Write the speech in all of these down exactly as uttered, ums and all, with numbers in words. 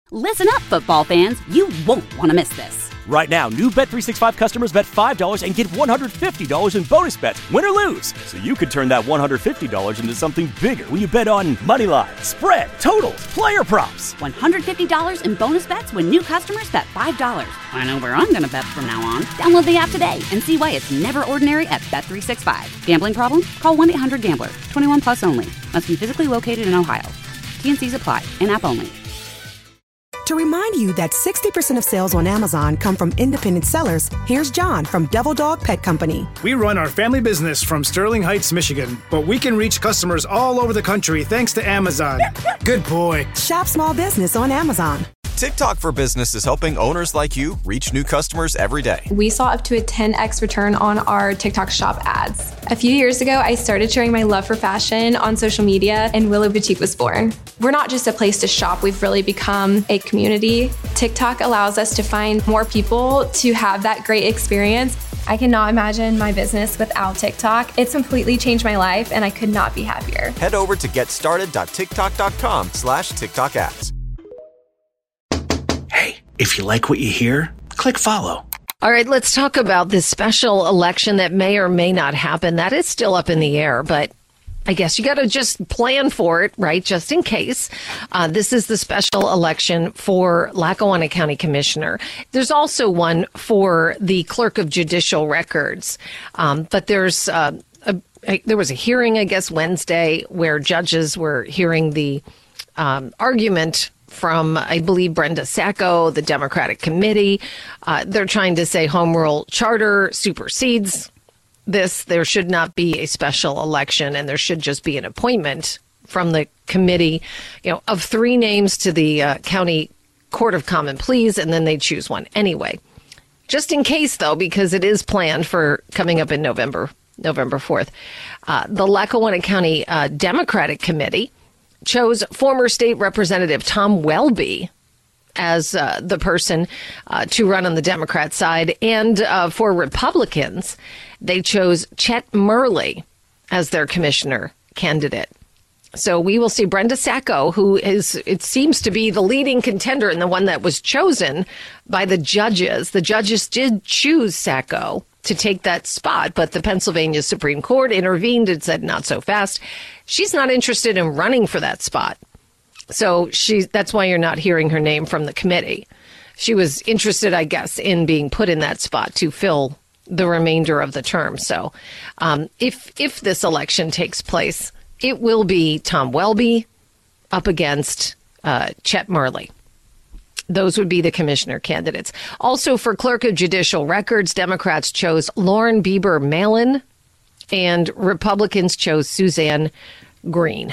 Listen up, football fans. You won't want to miss this. Right now, new Bet three sixty-five customers bet five dollars and get one hundred fifty dollars in bonus bets, win or lose. So you could turn that one hundred fifty dollars into something bigger when you bet on money line, spread, totals, player props. one hundred fifty dollars in bonus bets when new customers bet five dollars. I know where I'm going to bet from now on. Download the app today and see why it's never ordinary at Bet three sixty-five. Gambling problem? Call one eight hundred gambler. twenty-one plus only. Must be physically located in Ohio. T N Cs apply. In-app only. To remind you that sixty percent of sales on Amazon come from independent sellers, here's John from Devil Dog Pet Company. We run our family business from Sterling Heights, Michigan, but we can reach customers all over the country thanks to Amazon. Good boy. Shop small business on Amazon. TikTok for Business is helping owners like you reach new customers every day. We saw up to a ten x return on our TikTok shop ads. A few years ago, I started sharing my love for fashion on social media, and Willow Boutique was born. We're not just a place to shop, we've really become a community. TikTok allows us to find more people to have that great experience. I cannot imagine my business without TikTok. It's completely changed my life, and I could not be happier. Head over to getstarted.tiktok.com slash TikTok ads. Hey, if you like what you hear, click follow. All right, let's talk about this special election that may or may not happen. That is still up in the air, but I guess you got to just plan for it, right? Just in case. Uh, this is the special election for Lackawanna County Commissioner. There's also one for the Clerk of Judicial Records. Um, but there's uh, a, a, there was a hearing, I guess, Wednesday where judges were hearing the um, argument from, I believe, Brenda Sacco, the Democratic committee. Uh, they're trying to say home rule charter supersedes this. There should not be a special election, and there should just be an appointment from the committee, you know, of three names to the uh, county court of common pleas, and then they choose one anyway. Just in case, though, because it is planned for coming up in November, November fourth, uh, the Lackawanna County uh, Democratic Committee chose former state representative Tom Welby as uh, the person uh, to run on the Democrat side. And uh, for Republicans, they chose Chet Murley as their commissioner candidate. So we will see Brenda Sacco, who is, it seems to be the leading contender and the one that was chosen by the judges. The judges did choose Sacco to take that spot, but the Pennsylvania Supreme Court intervened and said not so fast. She's not interested in running for that spot. So she, that's why you're not hearing her name from the committee. She was interested, I guess, in being put in that spot to fill the remainder of the term. So um, if if this election takes place, it will be Tom Welby up against uh, Chet Murley. Those would be the commissioner candidates. Also, for Clerk of Judicial Records, Democrats chose Lauren Bieber Malin, and Republicans chose Suzanne Green.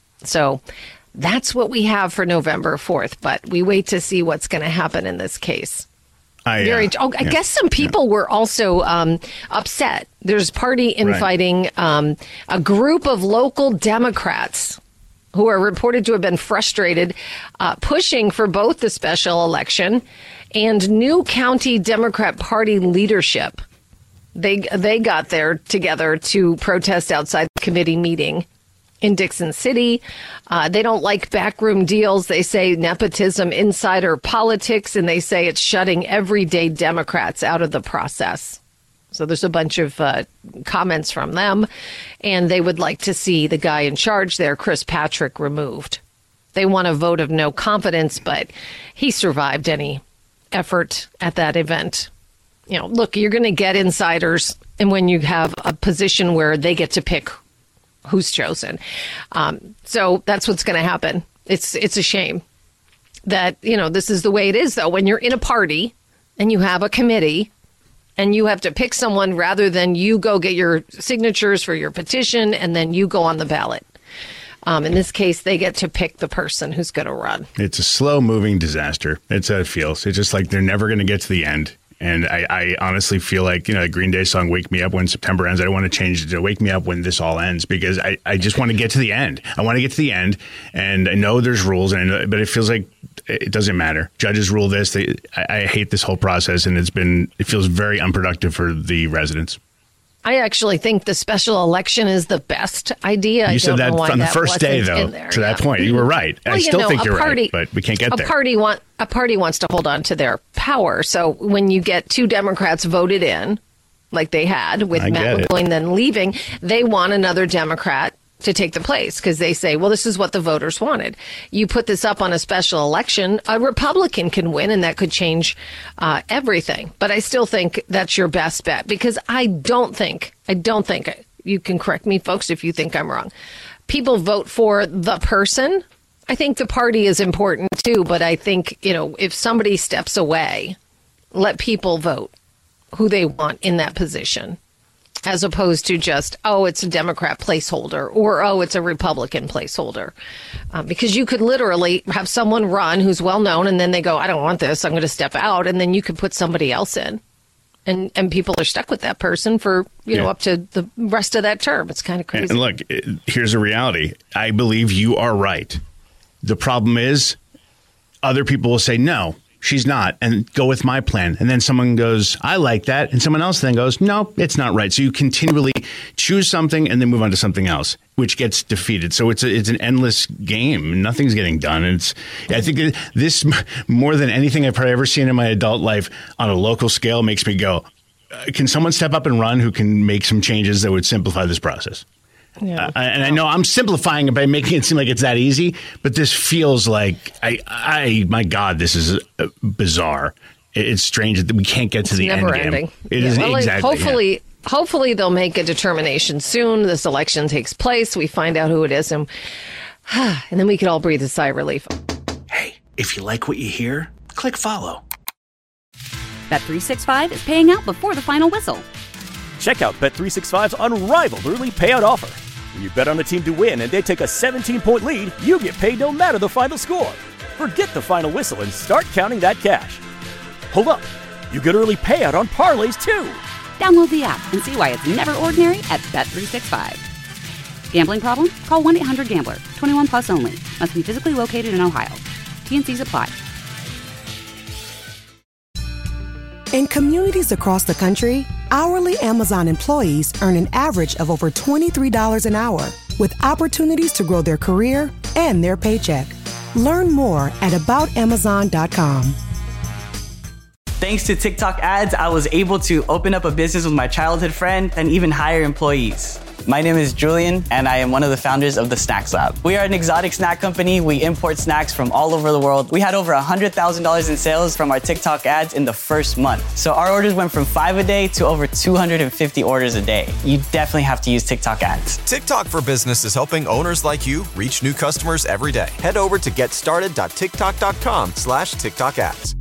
So that's what we have for November fourth, but we wait to see what's going to happen in this case. I, Very, uh, oh, I yeah, guess some people yeah. were also um, upset. There's party infighting. Right. Um, a group of local Democrats who are reported to have been frustrated, uh, pushing for both the special election and new county Democrat Party leadership. They they got there together to protest outside the committee meeting in Dixon City. Uh, they don't like backroom deals. They say nepotism, insider politics, and they say it's shutting everyday Democrats out of the process. So there's a bunch of uh, comments from them, and they would like to see the guy in charge there, Chris Patrick, removed. They want a vote of no confidence, but he survived any effort at that event. You know, look, you're going to get insiders, and when you have a position where they get to pick who's chosen. Um, so that's what's going to happen. It's it's a shame that, you know, this is the way it is, though. When you're in a party and you have a committee and you have to pick someone rather than you go get your signatures for your petition and then you go on the ballot. Um, in this case, they get to pick the person who's going to run. It's a slow moving disaster. It's how it feels. It's just like they're never going to get to the end. And I, I honestly feel like, you know, the Green Day song, Wake Me Up When September Ends. I don't want to change it to Wake Me Up When This All Ends, because I, I just want to get to the end. I want to get to the end. And I know there's rules, and I know, but it feels like it doesn't matter. Judges rule this. They, I, I hate this whole process. And it's been it feels very unproductive for the residents. I actually think the special election is the best idea. You I said don't that know why on the that first day, wasn't though. in there. To Yeah. that point, you were right. Well, I you still know, think a you're party, right, but we can't get a there. Party want, a party wants to hold on to their power. So when you get two Democrats voted in, like they had with I Matt get LaBoyne it. then leaving, they want another Democrat to take the place because they say, well, this is what the voters wanted. You put this up on a special election, a Republican can win, and that could change uh, everything. But I still think that's your best bet because I don't think, I don't think, you can correct me, folks, if you think I'm wrong. People vote for the person. I think the party is important too, but I think, you know, if somebody steps away, let people vote who they want in that position. As opposed to just, oh, it's a Democrat placeholder or, oh, it's a Republican placeholder. Um, because you could literally have someone run who's well known and then they go, I don't want this, I'm going to step out. And then you could put somebody else in. And and people are stuck with that person for, you know, Yeah. up to the rest of that term. It's kind of crazy. And look, it- here's a reality. I believe you are right. The problem is other people will say, no, she's not, and go with my plan. And then someone goes, I like that. And someone else then goes, no, it's not right. So you continually choose something and then move on to something else, which gets defeated. So it's a, it's an endless game. Nothing's getting done. And it's, I think this, more than anything I've probably ever seen in my adult life on a local scale, makes me go, uh, can someone step up and run who can make some changes that would simplify this process? Yeah. Uh, and I know I'm simplifying it by making it seem like it's that easy, but this feels like I, I, my God, this is uh, bizarre. It- It's strange that we can't get to It's the never end game. ending. It Yeah, is well, exactly. Hopefully, yeah. hopefully they'll make a determination soon. This election takes place. We find out who it is, and and then we can all breathe a sigh of relief. Hey, if you like what you hear, click follow. Bet three sixty-five is paying out before the final whistle. Check out Bet three sixty-five's unrivaled early payout offer. When you bet on a team to win and they take a seventeen-point lead, you get paid no matter the final score. Forget the final whistle and start counting that cash. Hold up. You get early payout on parlays, too. Download the app and see why it's never ordinary at Bet three sixty-five. Gambling problem? Call one eight hundred gambler. twenty-one plus only. Must be physically located in Ohio. T N Cs apply. In communities across the country, hourly Amazon employees earn an average of over twenty-three dollars an hour, with opportunities to grow their career and their paycheck. Learn more at about amazon dot com. Thanks to TikTok ads, I was able to open up a business with my childhood friend and even hire employees. My name is Julian, and I am one of the founders of the Snacks Lab. We are an exotic snack company. We import snacks from all over the world. We had over one hundred thousand dollars in sales from our TikTok ads in the first month. So our orders went from five a day to over two hundred fifty orders a day. You definitely have to use TikTok ads. TikTok for Business is helping owners like you reach new customers every day. Head over to getstarted dot tiktok dot com slash TikTok ads.